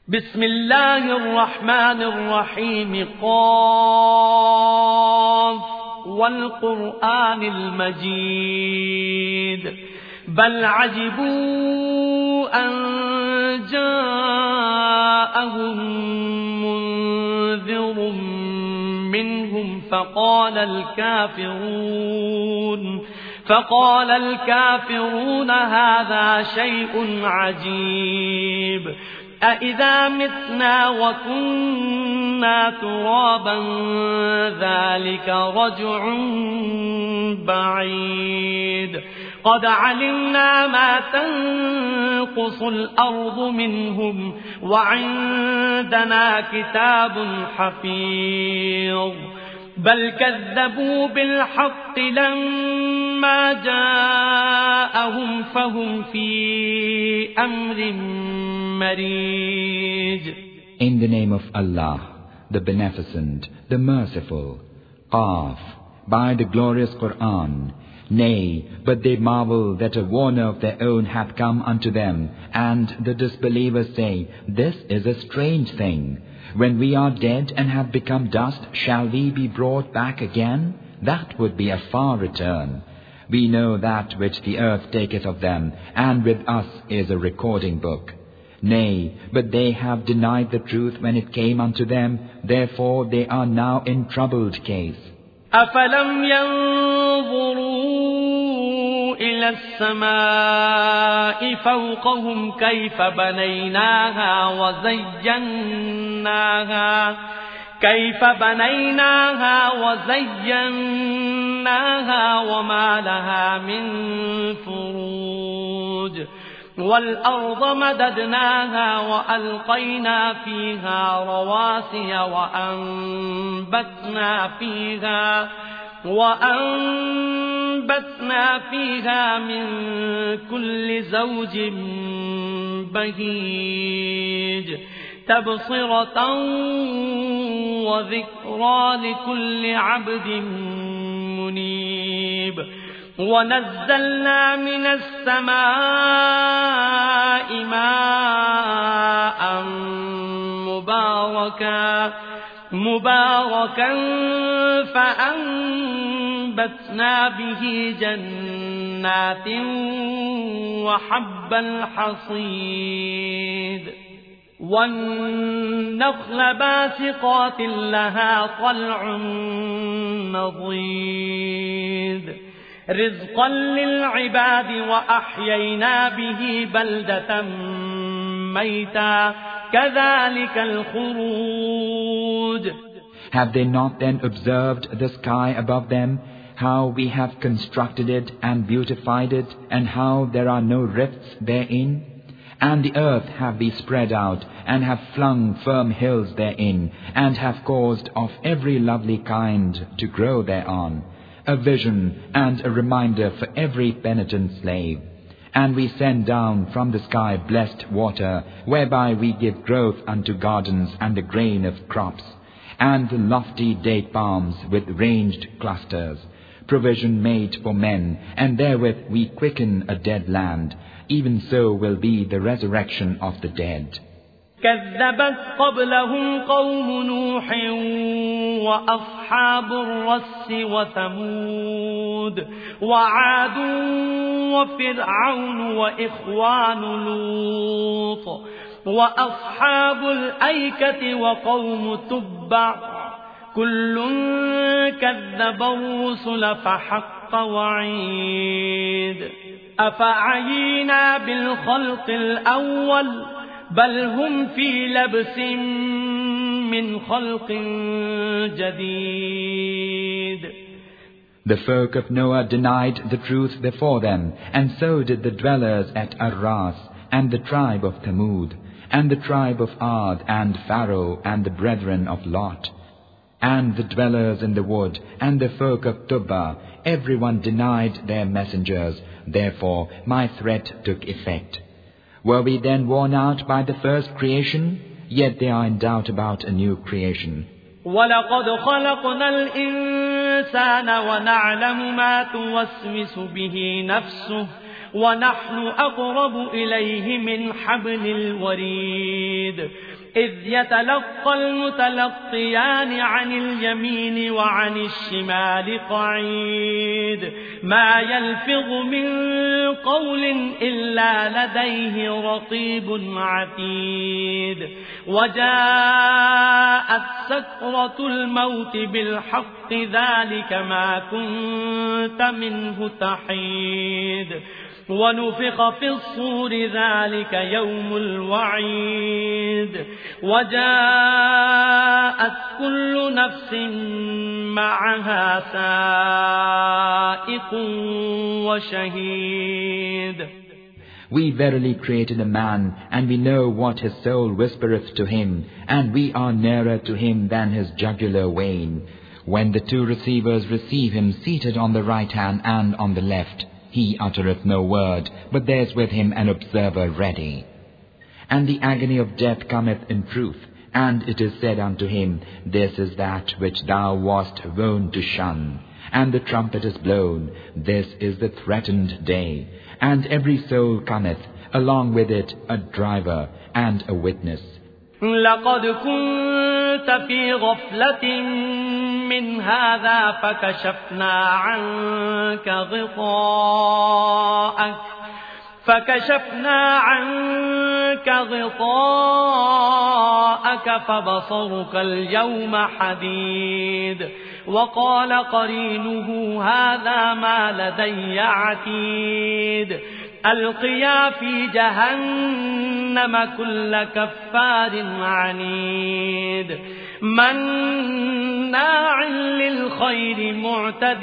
بسم الله الرحمن الرحيم قاف والقرآن المجيد بل عجبوا أن جاءهم منذر منهم فقال الكافرون هذا شيء عجيب أإذا متنا وكنا ترابا ذلك رجع بعيد قد علمنا ما تنقص الأرض منهم وعندنا كتاب حفيظ بل كذبوا بالحق لما جاءهم فهم في أمر مريج. In the name of Allah, the Beneficent, the Merciful. Qaf, by the glorious Quran. Nay, but they marvel that a warner of their own hath come unto them, and the disbelievers say, this is a strange thing. When we are dead and have become dust, shall we be brought back again? That would be a far return. We know that which the earth taketh of them, and with us is a recording book. Nay, but they have denied the truth when it came unto them, therefore they are now in troubled case. أَفَلَمْ يَنظُرُوا إِلَى السَّمَاءِ فَوْقَهُمْ كَيْفَ بَنَيْنَاهَا وَزَيَّنَّاهَا وَمَا لَهَا مِنْ فُرُوجٍ وَالْأَرْضَ مَدَدْنَاهَا وَأَلْقَيْنَا فِيهَا رَوَاسِيَ وَأَنبَتْنَا فِيهَا مِنْ كُلِّ زَوْجٍ بَهِيجٍ تَبْصِرَةً وَذِكْرَى لِكُلِّ عَبْدٍ مُنِيبٍ وَنَزَّلْنَا مِنَ السَّمَاءِ مَاءً مُبَارَكًا فَأَنبَتْنَا بِهِ جَنَّاتٍ وَحَبَّ الْحَصِيدِ وَالنَّخْلَ بَاسِقَاتٍ لَهَا طَلْعٌ نَضِيدٌ رِزْقًا لِلْعِبَادِ وَأَحْيَيْنَا بِهِ بَلْدَةً مَيْتًا كَذَلِكَ الْخُرُوجُ. Have they not then observed the sky above them, how we have constructed it and beautified it, and how there are no rifts therein? And the earth have we spread out, and have flung firm hills therein, and have caused of every lovely kind to grow thereon, a vision and a reminder for every penitent slave. And we send down from the sky blessed water, whereby we give growth unto gardens and the grain of crops, and the lofty date palms with ranged clusters, provision made for men, and therewith we quicken a dead land. Even so will be the resurrection of the dead. كذبت قبلهم قوم نوح وأصحاب الرس وثمود وعاد وفرعون وإخوان لوط وأصحاب الأيكة وقوم تبع كل كذب الرسل فحق وعيد أفعينا بالخلق الأول بل هم في لبس من خلق جديد. The folk of Noah denied the truth before them, and so did the dwellers at Arras, and the tribe of Thamud, and the tribe of Ad, and Pharaoh, and the brethren of Lot, and the dwellers in the wood, and the folk of Tubba. Everyone denied their messengers, therefore my threat took effect. Were we then worn out by the first creation? Yet they are in doubt about a new creation. وَلَقَدْ خَلَقْنَا الْإِنسَانَ وَنَعْلَمُ مَا تُوَسْوِسُ بِهِ نَفْسُهُ ونحن أقرب إليه من حبل الوريد إذ يتلقى المتلقيان عن اليمين وعن الشمال قعيد ما يلفظ من قول إلا لديه رقيب عتيد وجاءت سكرة الموت بالحق ذلك ما كنت منه تحيد ونفخ في الصور ذلك يوم الوعيد وجاءت كل نفس معها سائق وشهيد. We verily created a man, and we know what his soul whispereth to him, and we are nearer to him than his jugular vein. When the two receivers receive him seated on the right hand and on the left, he uttereth no word, but there is with him an observer ready. And the agony of death cometh in truth, and it is said unto him, This is that which thou wast wont to shun. And the trumpet is blown, this is the threatened day. And every soul cometh, along with it a driver and a witness. لقد كنت في غفلة من هذا فكشفنا عنك غطاءك فبصرك اليوم حديد وقال قرينه هذا ما لدي عتيد ألقيا في جهنم كل كفار عنيد مناع للخير معتد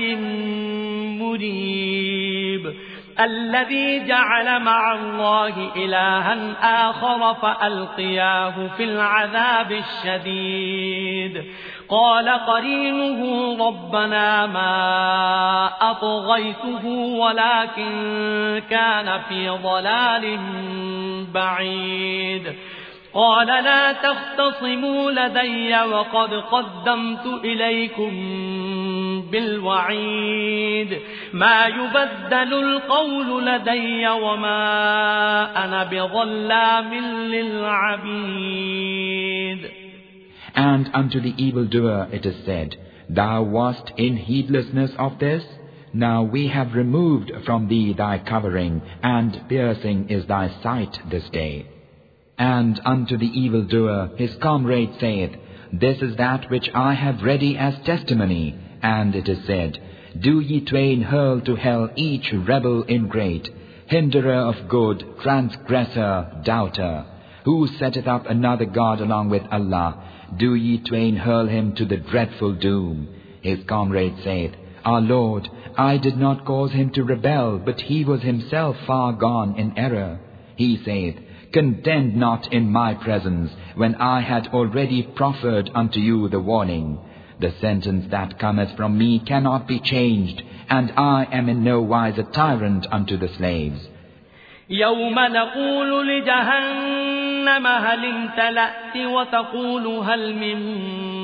مريب الذي جعل مع الله إلها آخر فألقياه في العذاب الشديد قال قرينه ربنا ما أطغيته ولكن كان في ضلال بعيد قال لا تختصموا لدي وقد قدمت إليكم بالوعيد ما يبدل القول لدي وما أنا بظلام للعبيد. And unto the evildoer it is said, Thou wast in heedlessness of this? Now we have removed from thee thy covering, and piercing is thy sight this day. And unto the evildoer his comrade saith, This is that which I have ready as testimony. And it is said, Do ye twain hurl to hell each rebel ingrate, hinderer of good, transgressor, doubter, who setteth up another God along with Allah. Do ye twain hurl him to the dreadful doom. His comrade saith, Our Lord, I did not cause him to rebel, but he was himself far gone in error. He saith, Contend not in my presence, when I had already proffered unto you the warning. The sentence that cometh from me cannot be changed, and I am in no wise a tyrant unto the slaves. يوم نقول لجهنم هل امتلأت وتقول هل من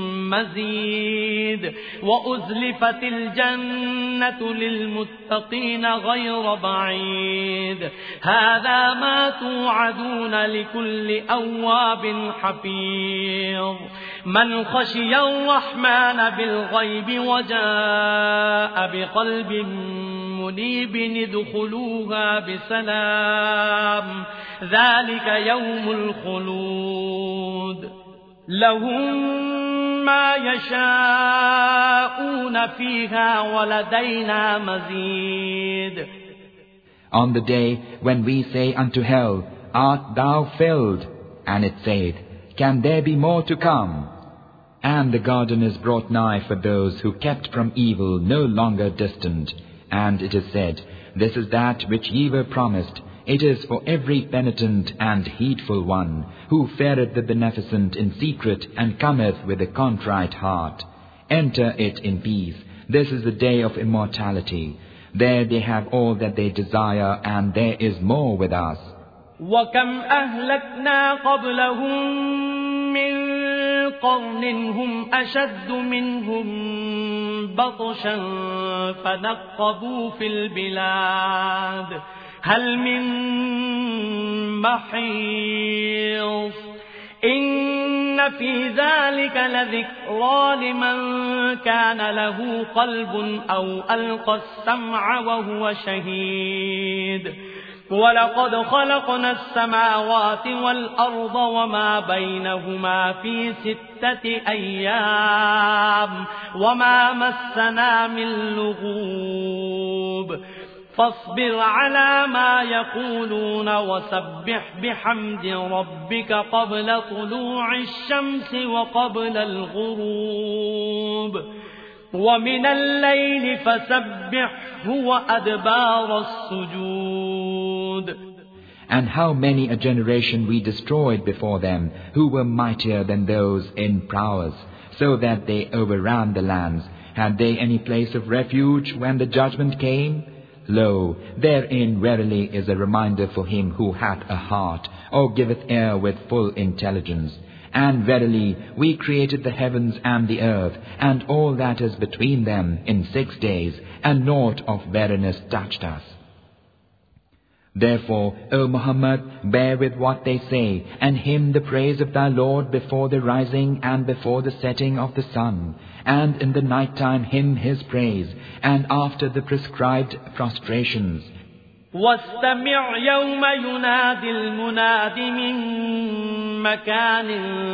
مزيد وأزلفت الجنة للمتقين غير بعيد هذا ما توعدون لكل أواب حفيظ من خشي الرحمن بالغيب وجاء بقلب منيب ادخلوها بسلام ذلك يوم الخلود لهم ما يشاءون فيها ولدينا مزيد. On the day when we say unto hell, Art thou filled? And it saith, Can there be more to come? And the garden is brought nigh for those who kept from evil no longer distant. And it is said, This is that which ye were promised. It is for every penitent and heedful one, who feareth the Beneficent in secret and cometh with a contrite heart. Enter it in peace. This is the day of immortality. There they have all that they desire, and there is more with us. وَكَمْ أَهْلَكْنَا قَبْلَهُمْ مِنْ قَرْنٍ هُمْ أَشَدُّ مِنْهُمْ بَطْشًا فَنَقَّبُوا فِي الْبِلَادِ هل من محيص إن في ذلك لذكرى لمن كان له قلب أو ألقى السمع وهو شهيد ولقد خلقنا السماوات والأرض وما بينهما في 6 أيام وما مسنا من لغوب فاصبر على ما يقولون وسبح بحمد ربك قبل طلوع الشمس وقبل الغروب ومن الليل فسبحه وأدبار السجود. And how many a generation we destroyed before them, who were mightier than those in prowess, so that they overran the lands. Had they any place of refuge when the judgment came? Lo, therein verily is a reminder for him who hath a heart, or giveth ear with full intelligence. And verily, we created the heavens and the earth, and all that is between them in 6 days, and naught of barrenness touched us. Therefore, O Muhammad, bear with what they say, and hymn the praise of thy Lord before the rising and before the setting of the sun, and in the night time hymn his praise, and after the prescribed prostrations. واستمع يوم ينادي المناد من مكان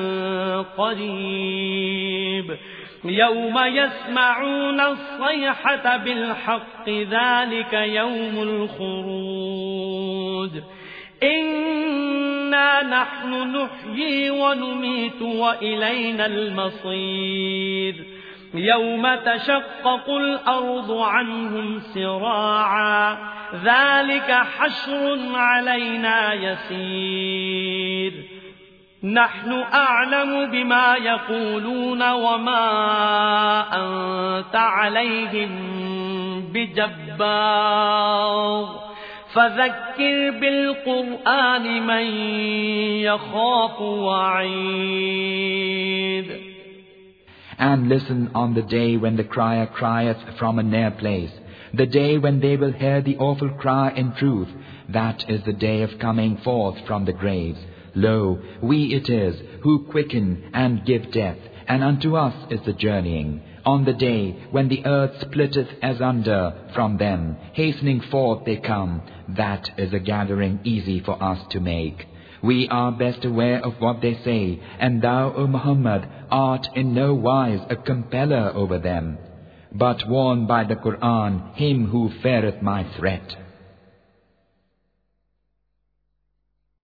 قريب يوم يسمعون الصيحة بالحق ذلك يوم الخروج إنا نحن نحيي ونميت وإلينا المصير يوم تشقق الأرض عنهم سراعا ذلك حشر علينا يسير نحن أعلم بما يقولون وما أنت عليهم بجبار فذكر بالقرآن من يخاف وعيد. And listen on the day when the crier crieth from a near place, the day when they will hear the awful cry in truth, that is the day of coming forth from the graves. Lo, we it is who quicken and give death, and unto us is the journeying. On the day when the earth splitteth asunder from them, hastening forth they come, that is a gathering easy for us to make. We are best aware of what they say, and thou, O Muhammad, art in no wise a compeller over them. But warn by the Qur'an him who feareth my threat.